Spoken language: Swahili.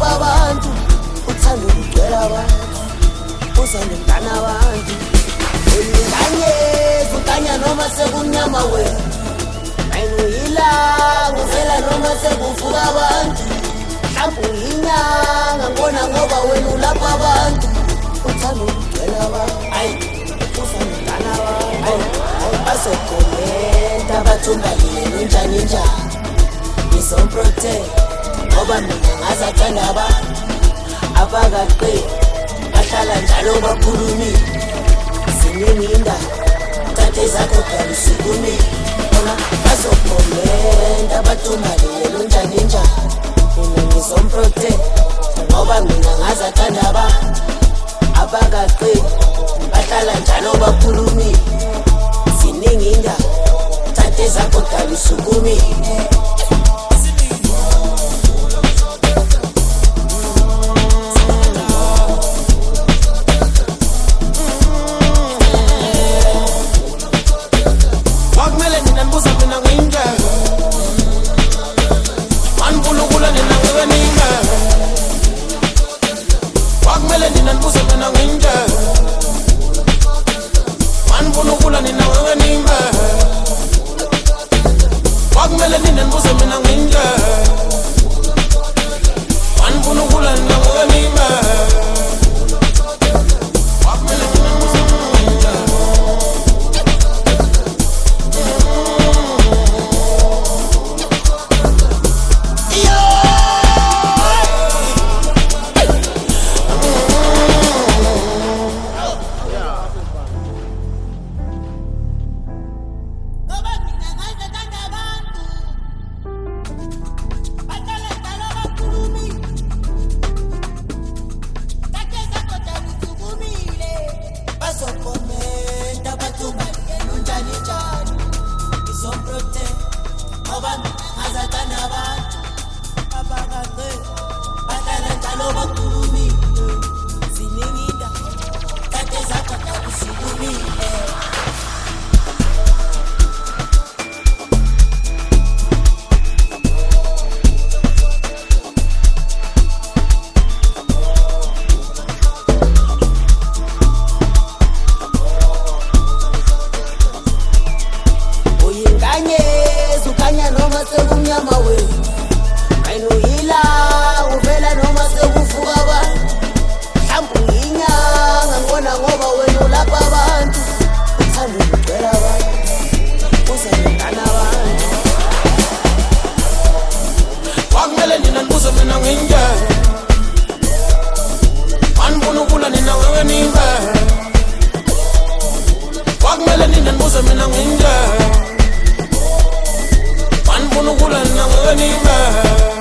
lapha abantu uthanda ukugcwela abantu uzane mntana abantu uyinganyezi ukanya noma sekumnyama wena ayinuyilanga uvela noma sekuvuka abantu mhlawumbe uyinyanga ngibona ngoba wena ulapha abantu uthanda ukugcwela abantu uzane mntana abantu bazokomenta bathumbalile njani njani ngizomprotect ngoba mina ngazathanda abantu abakaqedi bahlala njalo bakhulumile ziningi indaba thathe zakho dala usukumile bona bazokomenta bathumbalile njani njani mina ngizomprotect ngoba mina ngazathanda abantu abakaqedi bahlala njalo bakhulumile ziningi indaba thathe zakho dala usukumile sekumnyama wena ayinuyila uvela noma sekuvuka abantu mhlawumbe uyinyanga ngibona ngoba wena ulapha abantu uthanda ukugcwela abantu uzanengana abantu wakumele nina nibuze mina nginjani manibona ukula nina wewe nimba wakumele nina nibuze mina nginjani Unukula na wewe ni